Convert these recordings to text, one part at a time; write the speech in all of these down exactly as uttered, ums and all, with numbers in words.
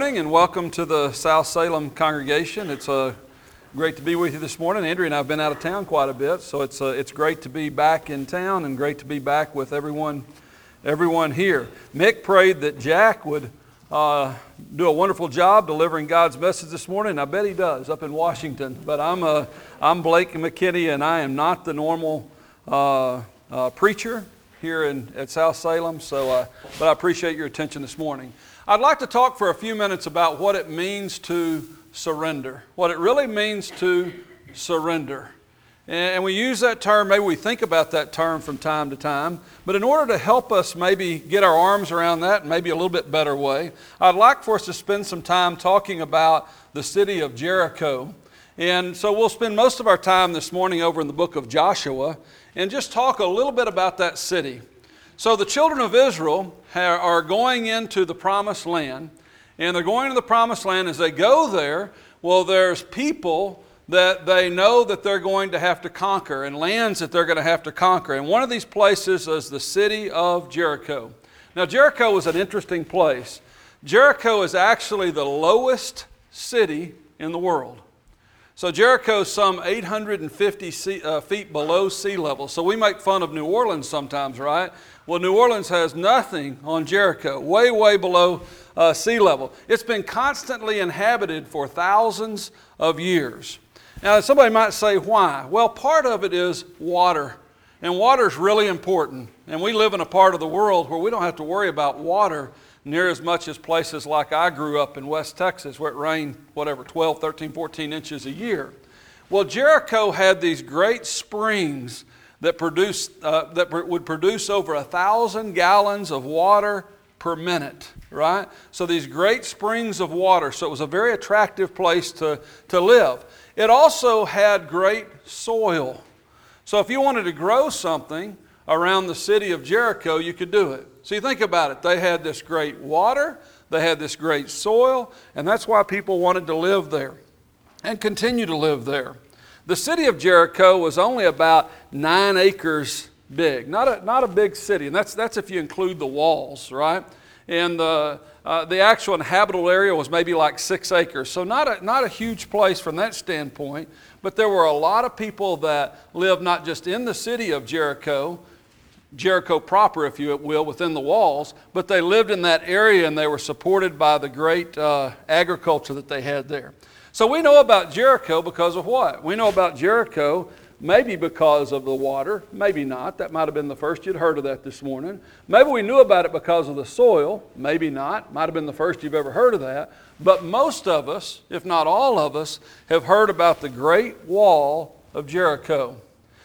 morning and welcome to the South Salem congregation. It's uh, great to be with you this morning. Andrea and I have been out of town quite a bit, so it's uh, it's great to be back in town and great to be back with everyone everyone here. Mick prayed that Jack would uh, do a wonderful job delivering God's message this morning, and I bet he does up in Washington. But I'm uh, I'm Blake McKinney, and I am not the normal uh, uh, preacher here in at South Salem. So, uh, but I appreciate your attention this morning. I'd like to talk for a few minutes about what it means to surrender, what it really means to surrender. And we use that term, maybe we think about that term from time to time, but in order to help us maybe get our arms around that in maybe a little bit better way, I'd like for us to spend some time talking about the city of Jericho. And so we'll spend most of our time this morning over in the book of Joshua and just talk a little bit about that city. So the children of Israel are going into the promised land, and they're going to the promised land. As they go there, well, there's people that they know that they're going to have to conquer and lands that they're going to have to conquer. And one of these places is the city of Jericho. Now, Jericho was an interesting place. Jericho is actually the lowest city in the world. So Jericho is some eight hundred fifty feet below sea level. So we make fun of New Orleans sometimes, right? Well, New Orleans has nothing on Jericho, way, way below uh, sea level. It's been constantly inhabited for thousands of years. Now, somebody might say, why? Well, part of it is water. And water is really important. And we live in a part of the world where we don't have to worry about water near as much as places like I grew up in West Texas, where it rained, whatever, twelve, thirteen, fourteen inches a year. Well, Jericho had these great springs that produced uh, that pr- would produce over a thousand gallons of water per minute, right? So these great springs of water. So it was a very attractive place to, to live. It also had great soil. So if you wanted to grow something around the city of Jericho, you could do it. So you think about it. They had this great water, they had this great soil, and that's why people wanted to live there and continue to live there. The city of Jericho was only about nine acres big, not a, not a big city, and that's, that's if you include the walls, right? And the, uh, the actual inhabitable area was maybe like six acres, so not a, not a huge place from that standpoint, but there were a lot of people that lived not just in the city of Jericho, Jericho proper, if you will, within the walls, but they lived in that area and they were supported by the great uh, agriculture that they had there. So we know about Jericho because of what? We know about Jericho maybe because of the water, maybe not. That might have been the first you'd heard of that this morning. Maybe we knew about it because of the soil, maybe not. Might have been the first you've ever heard of that. But most of us, if not all of us, have heard about the Great Wall of Jericho.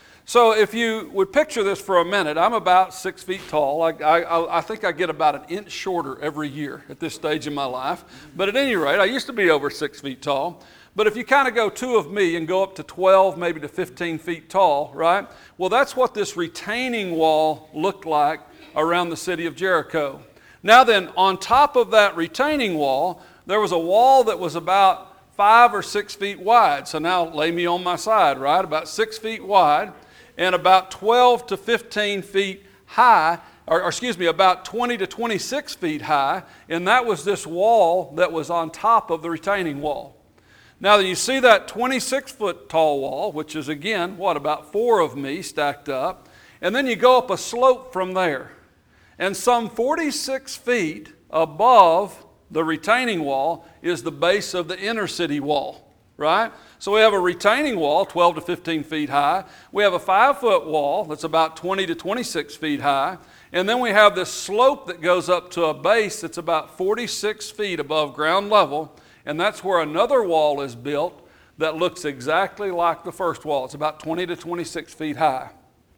So if you would picture this for a minute, I'm about six feet tall. I, I, I think I get about an inch shorter every year at this stage in my life. But at any rate, I used to be over six feet tall. But if you kind of go two of me and go up to twelve, maybe to fifteen feet tall, right? Well, that's what this retaining wall looked like around the city of Jericho. Now then, on top of that retaining wall, there was a wall that was about five or six feet wide. So now lay me on my side, right? About six feet wide. And about twelve to fifteen feet high, or, or excuse me, about twenty to twenty-six feet high, and that was this wall that was on top of the retaining wall. Now you see that twenty-six foot tall wall, which is again, what, about four of me stacked up, and then you go up a slope from there. And some forty-six feet above the retaining wall is the base of the inner city wall. Right? So we have a retaining wall, twelve to fifteen feet high. We have a five foot wall that's about twenty to twenty-six feet high. And then we have this slope that goes up to a base that's about forty-six feet above ground level. And that's where another wall is built that looks exactly like the first wall. It's about twenty to twenty-six feet high.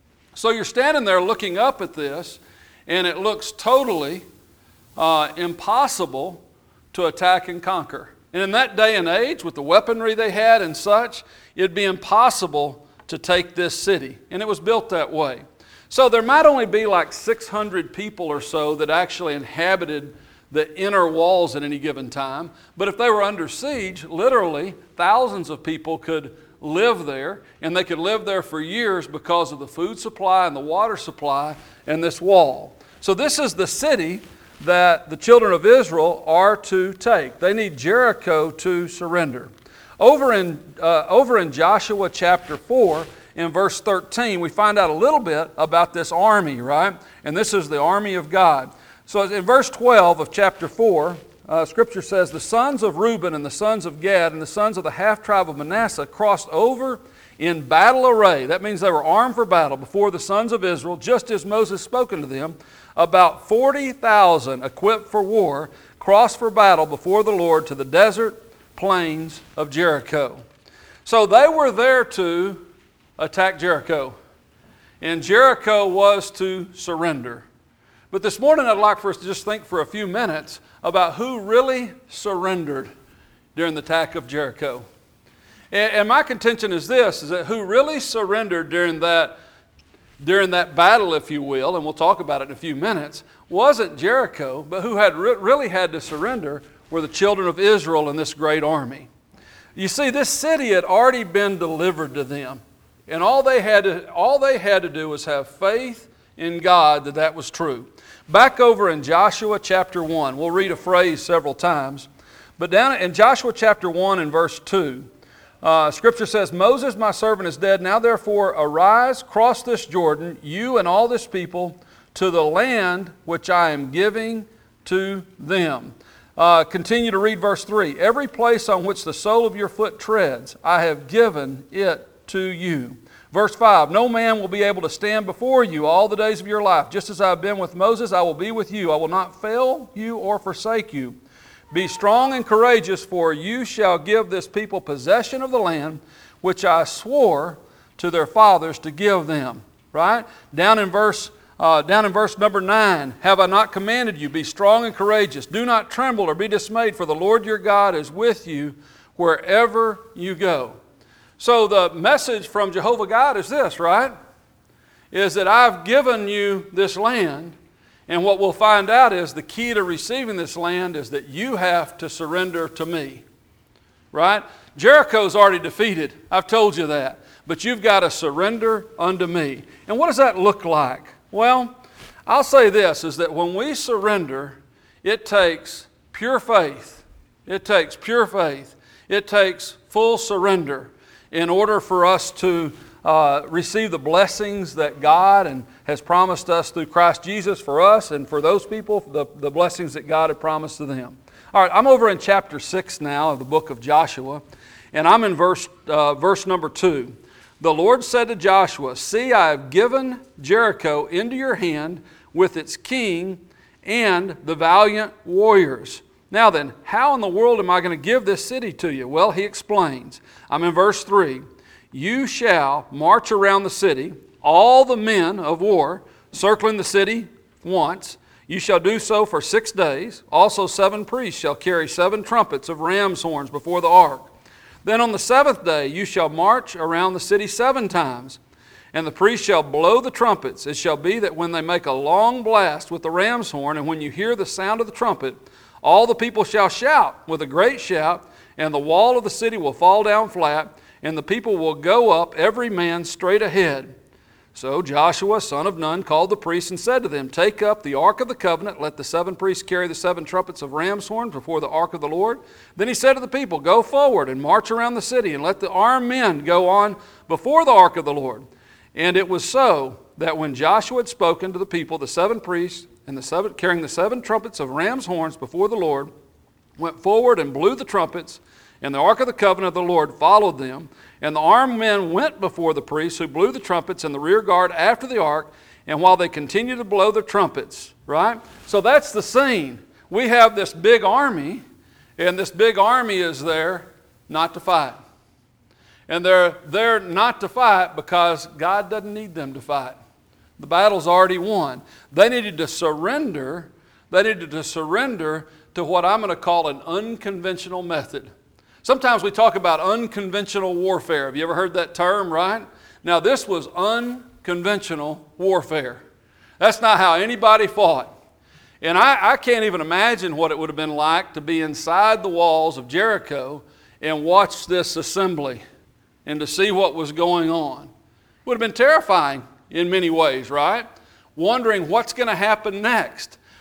So you're standing there looking up at this, and it looks totally uh, impossible to attack and conquer. And in that day and age, with the weaponry they had and such, it'd be impossible to take this city. And it was built that way. So there might only be like six hundred people or so that actually inhabited the inner walls at any given time. But if they were under siege, literally thousands of people could live there, and they could live there for years because of the food supply and the water supply and this wall. So this is the city that the children of Israel are to take. They need Jericho to surrender. Over in, uh, over in Joshua chapter four, in verse thirteen, we find out a little bit about this army, right? And this is the army of God. So in verse twelve of chapter four, uh, Scripture says, the sons of Reuben and the sons of Gad and the sons of the half-tribe of Manasseh crossed over in battle array. That means they were armed for battle before the sons of Israel, just as Moses spoken to them. About forty thousand equipped for war crossed for battle before the Lord to the desert plains of Jericho. So they were there to attack Jericho. And Jericho was to surrender. But this morning I'd like for us to just think for a few minutes about who really surrendered during the attack of Jericho. And my contention is this, is that who really surrendered during that, during that battle, if you will, and we'll talk about it in a few minutes, wasn't Jericho, but who had re- really had to surrender were the children of Israel in this great army. You see, this city had already been delivered to them. And all they had to, all they had to do was have faith in God that that was true. Back over in Joshua chapter one, we'll read a phrase several times. But down in Joshua chapter one and verse two, Uh, Scripture says, Moses, my servant, is dead. Now therefore arise, cross this Jordan, you and all this people, to the land which I am giving to them. Uh, continue to read verse three. Every place on which the sole of your foot treads, I have given it to you. Verse five, no man will be able to stand before you all the days of your life. Just as I have been with Moses, I will be with you. I will not fail you or forsake you. Be strong and courageous, for you shall give this people possession of the land which I swore to their fathers to give them. Right? Down in verse uh, down in verse number nine, have I not commanded you, be strong and courageous. Do not tremble or be dismayed, for the Lord your God is with you wherever you go. So the message from Jehovah God is this, right? Is that I've given you this land. And what we'll find out is the key to receiving this land is that you have to surrender to me. Right? Jericho's already defeated. I've told you that. But you've got to surrender unto me. And what does that look like? Well, I'll say this, is that when we surrender, it takes pure faith. It takes pure faith. It takes full surrender in order for us to Uh, receive the blessings that God and has promised us through Christ Jesus for us, and for those people, the, the blessings that God had promised to them. All right, I'm over in chapter six now of the book of Joshua, and I'm in verse, uh, verse number two. The Lord said to Joshua, see, I have given Jericho into your hand with its king and the valiant warriors. Now then, how in the world am I going to give this city to you? Well, he explains. I'm in verse three. You shall march around the city, all the men of war, circling the city once. You shall do so for six days. Also seven priests shall carry seven trumpets of ram's horns before the ark. Then on the seventh day you shall march around the city seven times. And the priests shall blow the trumpets. It shall be that when they make a long blast with the ram's horn, and when you hear the sound of the trumpet, all the people shall shout with a great shout, and the wall of the city will fall down flat, and the people will go up, every man straight ahead. So Joshua, son of Nun, called the priests and said to them, take up the ark of the covenant, let the seven priests carry the seven trumpets of ram's horns before the ark of the Lord. Then he said to the people, go forward and march around the city, and let the armed men go on before the ark of the Lord. And it was so that when Joshua had spoken to the people, the seven priests and the seven, carrying the seven trumpets of ram's horns before the Lord, went forward and blew the trumpets, and the ark of the covenant of the Lord followed them. And the armed men went before the priests who blew the trumpets, and the rear guard after the ark, and while they continued to blow the trumpets, right? So that's the scene. We have this big army, and this big army is there not to fight. And they're there not to fight because God doesn't need them to fight. The battle's already won. They needed to surrender. They needed to surrender to what I'm going to call an unconventional method. Sometimes we talk about unconventional warfare. Have you ever heard that term, right? Now, this was unconventional warfare. That's not how anybody fought. And I, I can't even imagine what it would have been like to be inside the walls of Jericho and watch this assembly and to see what was going on. It would have been terrifying in many ways, right? Wondering what's going to happen next.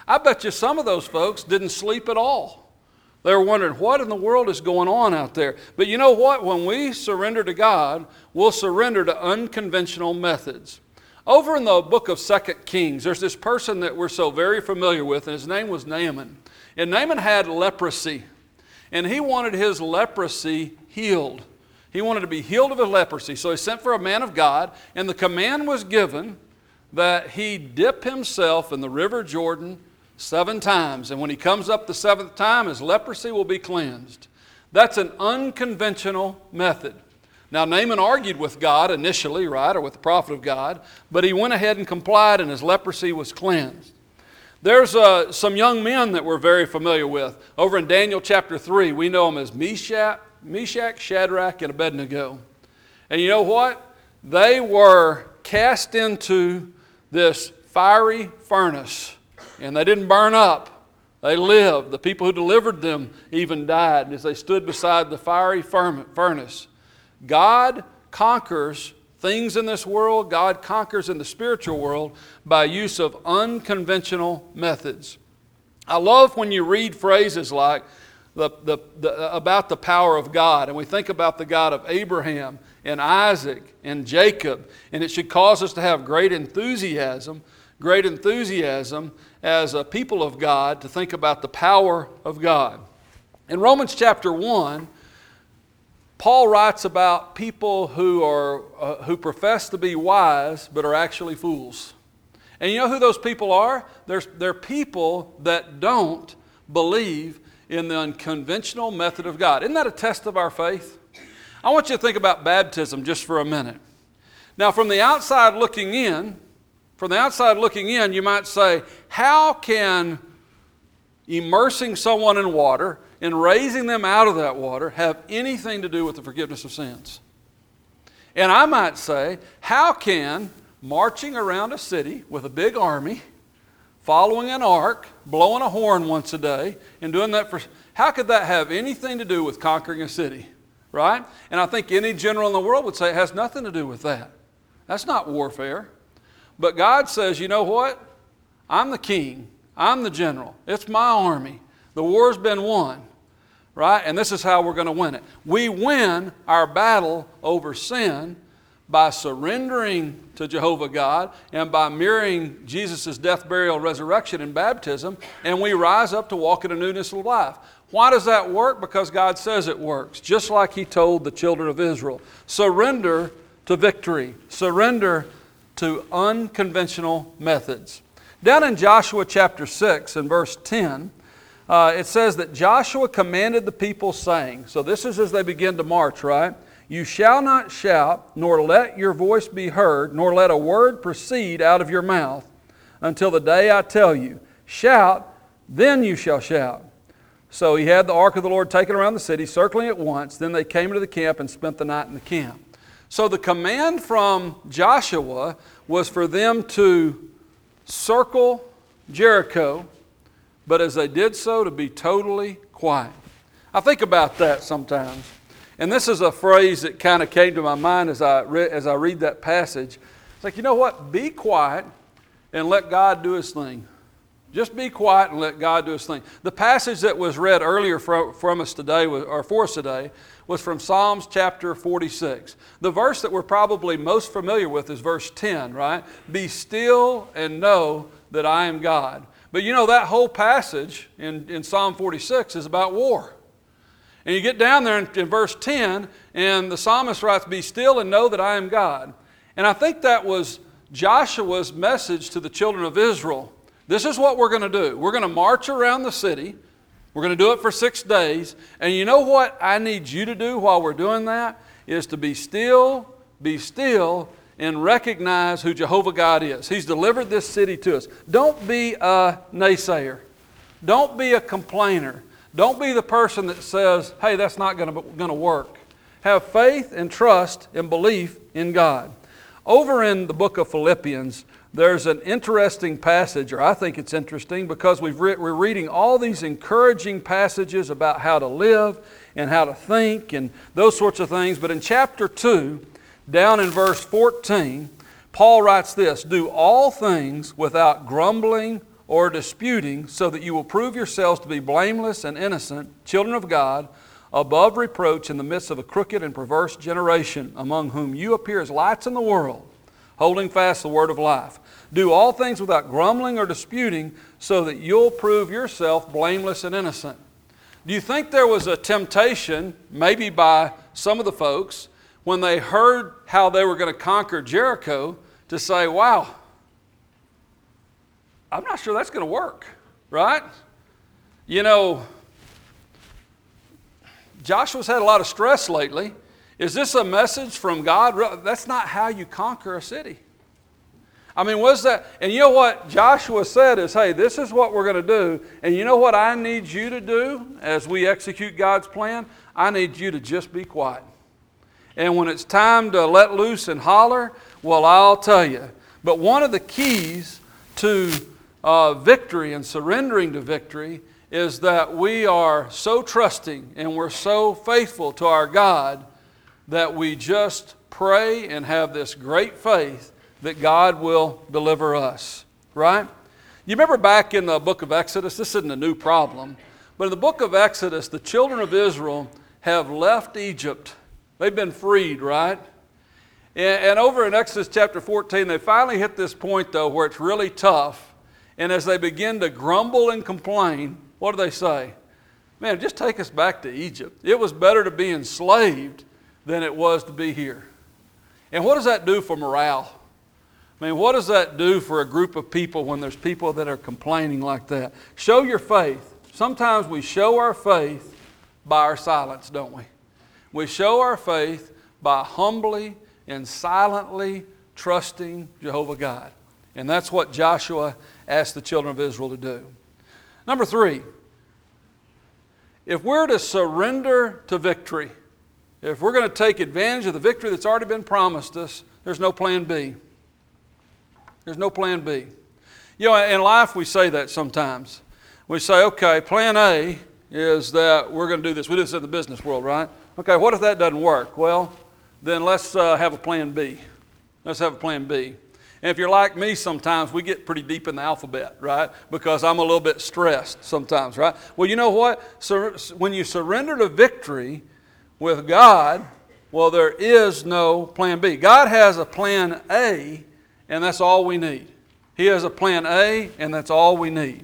I bet you some of those folks didn't sleep at all. They were wondering, what in the world is going on out there? But you know what? When we surrender to God, we'll surrender to unconventional methods. Over in the book of Second Kings, there's this person that we're so very familiar with, and his name was Naaman. And Naaman had leprosy, and he wanted his leprosy healed. He wanted to be healed of his leprosy. So he sent for a man of God, and the command was given that he dip himself in the river Jordan seven times. And when he comes up the seventh time, his leprosy will be cleansed. That's an unconventional method. Now, Naaman argued with God initially, right, or with the prophet of God, but he went ahead and complied, and his leprosy was cleansed. There's uh, some young men that we're very familiar with. Over in Daniel chapter three, we know them as Meshach, Meshach, Shadrach, and Abednego. And you know what? They were cast into this fiery furnace, and they didn't burn up. They lived. The people who delivered them even died as they stood beside the fiery furnace. God conquers things in this world. God conquers in the spiritual world by use of unconventional methods. I love when you read phrases like the, the, the, about the power of God, and we think about the God of Abraham and Isaac and Jacob, and it should cause us to have great enthusiasm, great enthusiasm as a people of God to think about the power of God. In Romans chapter one, Paul writes about people who are uh, who profess to be wise but are actually fools. And you know who those people are? They're, they're people that don't believe in the unconventional method of God. Isn't that a test of our faith? I want you to think about baptism just for a minute. Now, from the outside looking in, from the outside looking in, you might say, how can immersing someone in water and raising them out of that water have anything to do with the forgiveness of sins? And I might say, how can marching around a city with a big army, following an ark, blowing a horn once a day, and doing that for, how could that have anything to do with conquering a city? Right? And I think any general in the world would say it has nothing to do with that. That's not warfare. But God says, you know what? I'm the king. I'm the general. It's my army. The war's been won. Right? And this is how we're going to win it. We win our battle over sin by surrendering to Jehovah God and by mirroring Jesus' death, burial, resurrection, and baptism, and we rise up to walk in a newness of life. Why does that work? Because God says it works, just like He told the children of Israel. Surrender to victory. Surrender to unconventional methods. Down in Joshua chapter six and verse ten, uh, it says that Joshua commanded the people saying, so this is as they begin to march, right? You shall not shout, nor let your voice be heard, nor let a word proceed out of your mouth until the day I tell you. Shout, then you shall shout. So he had the ark of the Lord taken around the city, circling it once. Then they came into the camp and spent the night in the camp. So the command from Joshua was for them to circle Jericho, but as they did so, to be totally quiet. I think about that sometimes. And this is a phrase that kind of came to my mind as I, re- as I read that passage. It's like, you know what? Be quiet and let God do His thing. Just be quiet and let God do His thing. The passage that was read earlier from, from us today, or for us today, was from Psalms chapter forty-six. The verse that we're probably most familiar with is verse ten, right? Be still and know that I am God. But you know, that whole passage in, in Psalm forty-six is about war. And you get down there in, in verse ten, and the psalmist writes, be still and know that I am God. And I think that was Joshua's message to the children of Israel. This is what we're going to do. We're going to march around the city. We're going to do it for six days. And you know what I need you to do while we're doing that? Is to be still, be still, and recognize who Jehovah God is. He's delivered this city to us. Don't be a naysayer. Don't be a complainer. Don't be the person that says, hey, that's not going to, going to work. Have faith and trust and belief in God. Over in the book of Philippians, there's an interesting passage, or I think it's interesting, because we've re- we're reading all these encouraging passages about how to live and how to think and those sorts of things. But in chapter two, down in verse fourteen, Paul writes this, do all things without grumbling or disputing, so that you will prove yourselves to be blameless and innocent, children of God, above reproach in the midst of a crooked and perverse generation, among whom you appear as lights in the world, holding fast the word of life. Do all things without grumbling or disputing, so that you'll prove yourself blameless and innocent. Do you think there was a temptation, maybe by some of the folks, when they heard how they were going to conquer Jericho, to say, wow, I'm not sure that's going to work, right? You know, Joshua's had a lot of stress lately. Is this a message from God? That's not how you conquer a city. I mean, was that? And you know what Joshua said is, hey, this is what we're going to do. And you know what I need you to do as we execute God's plan? I need you to just be quiet. And when it's time to let loose and holler, well, I'll tell you. But one of the keys to uh, victory and surrendering to victory is that we are so trusting and we're so faithful to our God that we just pray and have this great faith that God will deliver us, right? You remember back in the book of Exodus, this isn't a new problem, but in the book of Exodus, the children of Israel have left Egypt. They've been freed, right? And, and over in Exodus chapter fourteen, they finally hit this point, though, where it's really tough. And as they begin to grumble and complain, what do they say? Man, just take us back to Egypt. It was better to be enslaved than it was to be here. And what does that do for morale? I mean, what does that do for a group of people when there's people that are complaining like that? Show your faith. Sometimes we show our faith by our silence, don't we? We show our faith by humbly and silently trusting Jehovah God. And that's what Joshua asked the children of Israel to do. Number three, if we're to surrender to victory, if we're going to take advantage of the victory that's already been promised us, there's no plan B. There's no plan B. You know, in life we say that sometimes. We say, okay, plan A is that we're going to do this. We do this in the business world, right? Okay, what if that doesn't work? Well, then let's uh, have a plan B. Let's have a plan B. And if you're like me sometimes, we get pretty deep in the alphabet, right? Because I'm a little bit stressed sometimes, right? Well, you know what? So when you surrender to victory with God, well, there is no plan B. God has a plan A, and that's all we need. He has a plan A, and that's all we need.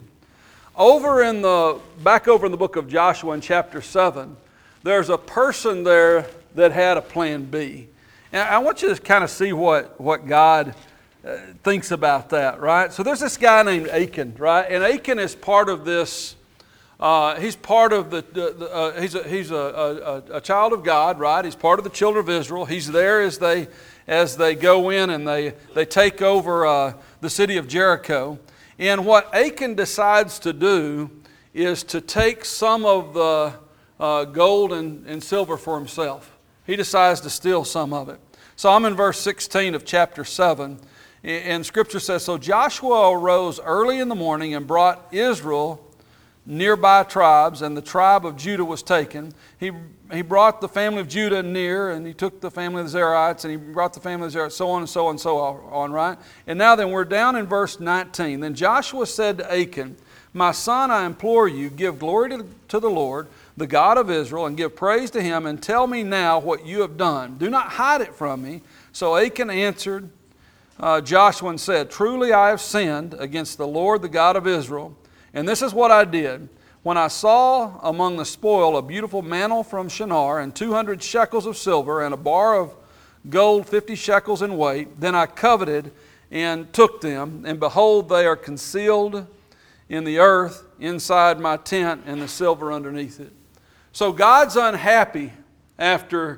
Over in the, back over in the book of Joshua in chapter seven, there's a person there that had a plan B. And I want you to kind of see what, what God uh, thinks about that, right? So there's this guy named Achan, right? And Achan is part of this, uh, he's part of the, the, the uh, he's, a, he's a, a, a child of God, right? He's part of the children of Israel. He's there as they as they go in and they, they take over uh, the city of Jericho. And what Achan decides to do is to take some of the uh, gold and, and silver for himself. He decides to steal some of it. So I'm in verse sixteen of chapter seven. And Scripture says, so Joshua arose early in the morning and brought Israel nearby tribes, and the tribe of Judah was taken. He, he brought the family of Judah near, and he took the family of the Zerites, and he brought the family of the Zerites, so on and so on and so on, right? And now then, we're down in verse nineteen. Then Joshua said to Achan, my son, I implore you, give glory to, to the Lord, the God of Israel, and give praise to Him, and tell me now what you have done. Do not hide it from me. So Achan answered uh, Joshua and said, truly I have sinned against the Lord, the God of Israel. And this is what I did. When I saw among the spoil a beautiful mantle from Shinar and two hundred shekels of silver and a bar of gold fifty shekels in weight, then I coveted and took them. And behold, they are concealed in the earth inside my tent and the silver underneath it. So God's unhappy after,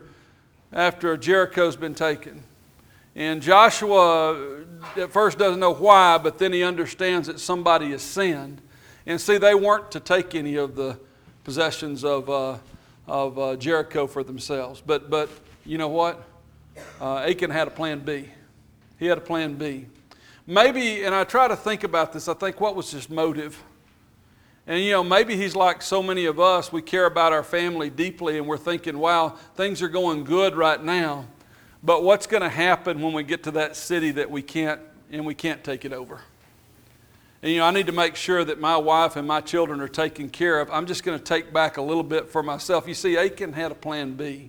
after Jericho's been taken. And Joshua at first doesn't know why, but then he understands that somebody has sinned. And see, they weren't to take any of the possessions of, uh, of uh, Jericho for themselves. But, but you know what? Uh, Achan had a plan B. He had a plan B. Maybe, and I try to think about this, I think what was his motive? And you know, maybe he's like so many of us, we care about our family deeply and we're thinking, wow, things are going good right now. But what's going to happen when we get to that city that we can't, and we can't take it over? and you know, I need to make sure that my wife and my children are taken care of. I'm just going to take back a little bit for myself. You see, Achan had a plan B.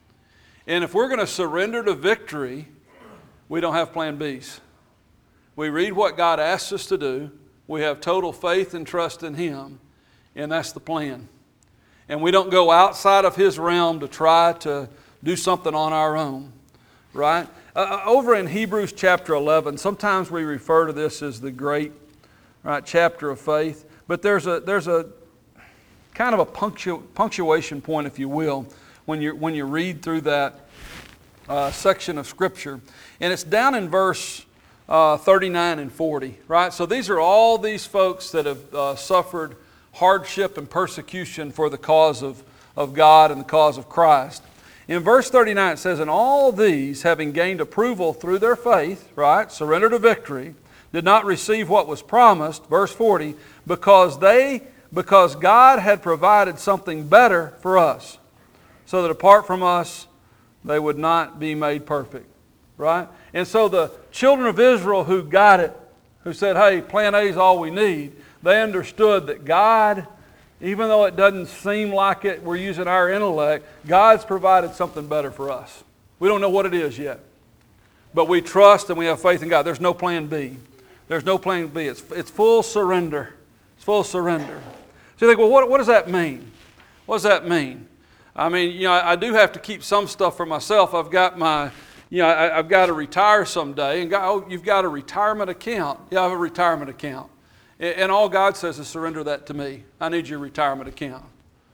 And if we're going to surrender to victory, we don't have plan Bs. We read what God asks us to do. We have total faith and trust in Him, and that's the plan. And we don't go outside of His realm to try to do something on our own, right? Uh, over in Hebrews chapter eleven, sometimes we refer to this as the great, right, chapter of faith. But there's a there's a kind of a punctu, punctuation point, if you will, when you when you read through that uh, section of Scripture, and it's down in verse uh, thirty-nine and forty, right? So these are all these folks that have uh, suffered hardship and persecution for the cause of, of God and the cause of Christ. In verse thirty-nine it says, and all these, having gained approval through their faith, right, surrender to victory, did not receive what was promised, verse forty, because they, because God had provided something better for us, so that apart from us, they would not be made perfect, right? And so the children of Israel who got it, who said, hey, plan A is all we need, they understood that God, even though it doesn't seem like it, we're using our intellect, God's provided something better for us. We don't know what it is yet, but we trust and we have faith in God. There's no plan B. There's no plan B. It's, it's full surrender. It's full surrender. So you think, well, what, what does that mean? What does that mean? I mean, you know, I, I do have to keep some stuff for myself. I've got my, you know, I, I've got to retire someday. And God, oh, you've got a retirement account. Yeah, I have a retirement account. And all God says is surrender that to me. I need your retirement account.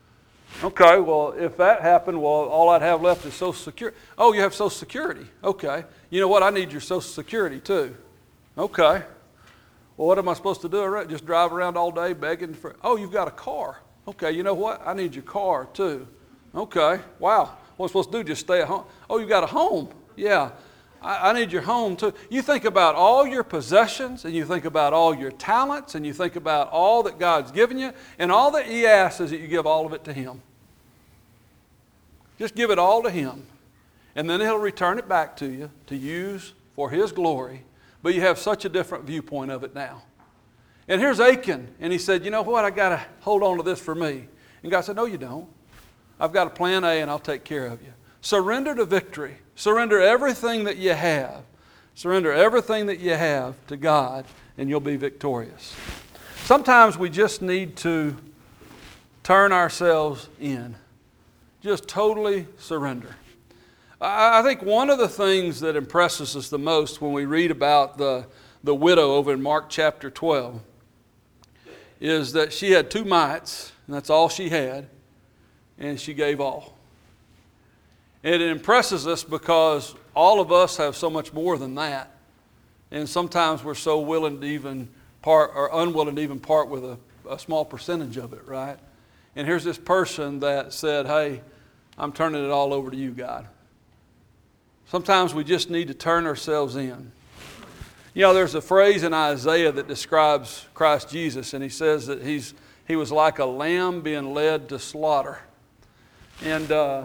Okay, well, if that happened, well, all I'd have left is Social Security. Oh, you have Social Security. Okay. You know what? I need your Social Security too. Okay. Well, what am I supposed to do? Just drive around all day begging for, oh, you've got a car. Okay, you know what? I need your car too. Okay. Wow. What am I supposed to do? Just stay at home? Oh, you've got a home. Yeah. I need your home too. You think about all your possessions, and you think about all your talents, and you think about all that God's given you, and all that He asks is that you give all of it to Him. Just give it all to Him, and then He'll return it back to you to use for His glory. But you have such a different viewpoint of it now. And here's Achan, and he said, you know what, I got to hold on to this for me. And God said, no, you don't. I've got a plan A, and I'll take care of you. Surrender to victory. Surrender everything that you have. Surrender everything that you have to God, and you'll be victorious. Sometimes we just need to turn ourselves in. Just totally surrender. I think one of the things that impresses us the most when we read about the, the widow over in Mark chapter twelve is that she had two mites, and that's all she had, and she gave all. And it impresses us because all of us have so much more than that. And sometimes we're so willing to even part, or unwilling to even part with a, a small percentage of it, right? And here's this person that said, hey, I'm turning it all over to you, God. Sometimes we just need to turn ourselves in. You know, there's a phrase in Isaiah that describes Christ Jesus, and he says that he's he was like a lamb being led to slaughter. And uh,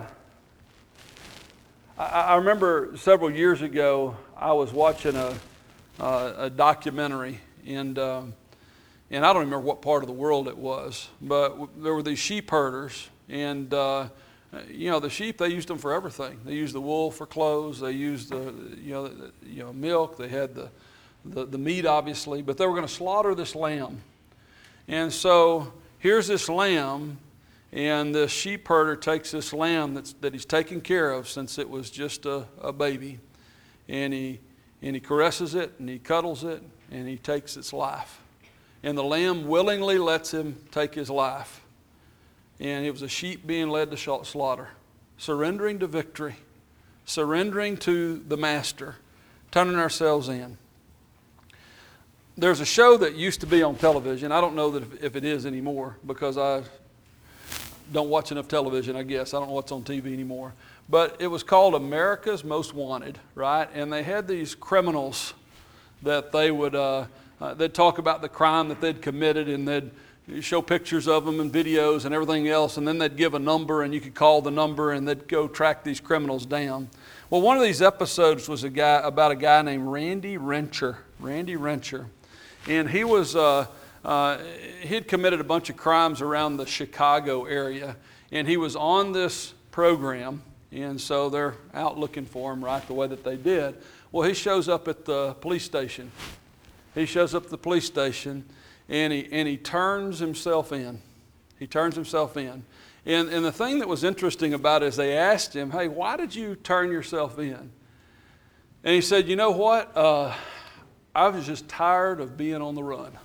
I, I remember several years ago, I was watching a, uh, a documentary, and um, and I don't remember what part of the world it was, but there were these sheep herders, and uh, you know, the sheep, they used them for everything. They used the wool for clothes. They used the, you know, the, you know, milk. They had the, the, the meat, obviously. But they were going to slaughter this lamb. And so here's this lamb, and the sheep herder takes this lamb that's, that he's taken care of since it was just a, a baby. And he, and he caresses it, and he cuddles it, and he takes its life. And the lamb willingly lets him take his life. And it was a sheep being led to slaughter, surrendering to victory, surrendering to the master, turning ourselves in. There's a show that used to be on television. I don't know that if, if it is anymore because I don't watch enough television, I guess. I don't know what's on T V anymore. But it was called America's Most Wanted, right? And they had these criminals that they would, uh, uh, they'd talk about the crime that they'd committed, and they'd show pictures of them and videos and everything else, and then they'd give a number, and you could call the number, and they'd go track these criminals down. Well, one of these episodes was a guy about a guy named Randy Rencher. Randy Rencher. And he was, uh, uh, he'd committed a bunch of crimes around the Chicago area. And he was on this program, and so they're out looking for him, right, the way that they did. Well, he shows up at the police station. He shows up at the police station, and he, and he turns himself in. He turns himself in. And, and the thing that was interesting about it is they asked him, hey, why did you turn yourself in? And he said, you know what? Uh, I was just tired of being on the run.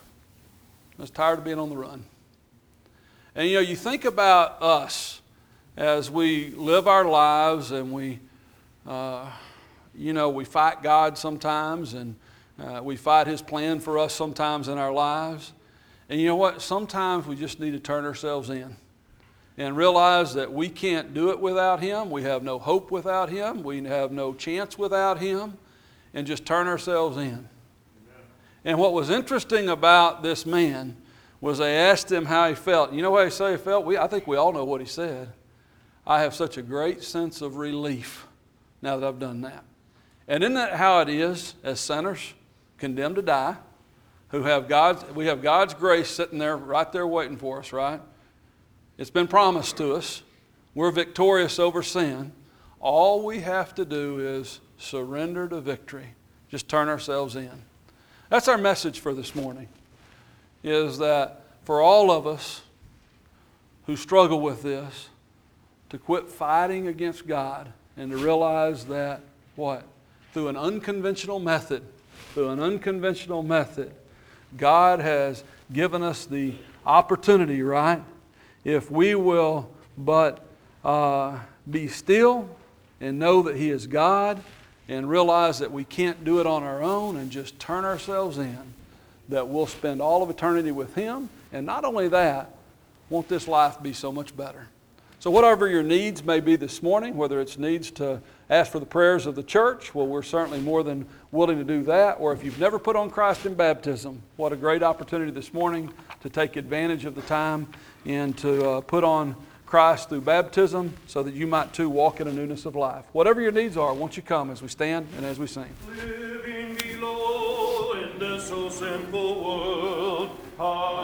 I was tired of being on the run. And you know, you think about us as we live our lives and we, uh, you know, we fight God sometimes, and uh, we fight His plan for us sometimes in our lives. And you know what? Sometimes we just need to turn ourselves in and realize that we can't do it without Him. We have no hope without Him. We have no chance without Him. And just turn ourselves in. Amen. And what was interesting about this man was they asked him how he felt. You know how he said he felt? We, I think we all know what he said. I have such a great sense of relief now that I've done that. And isn't that how it is as sinners condemned to die, who have God's, we have God's grace sitting there, right there waiting for us, right? It's been promised to us. We're victorious over sin. All we have to do is surrender to victory. Just turn ourselves in. That's our message for this morning, is that for all of us who struggle with this, to quit fighting against God and to realize that, what? Through an unconventional method, through an unconventional method, God has given us the opportunity, right? If we will but uh, be still and know that He is God and realize that we can't do it on our own and just turn ourselves in, that we'll spend all of eternity with Him. And not only that, won't this life be so much better? So whatever your needs may be this morning, whether it's needs to ask for the prayers of the church, well, we're certainly more than willing to do that. Or if you've never put on Christ in baptism, what a great opportunity this morning to take advantage of the time and to uh, put on Christ through baptism so that you might too walk in a newness of life. Whatever your needs are, won't you come as we stand and as we sing? Living below in this so simple world,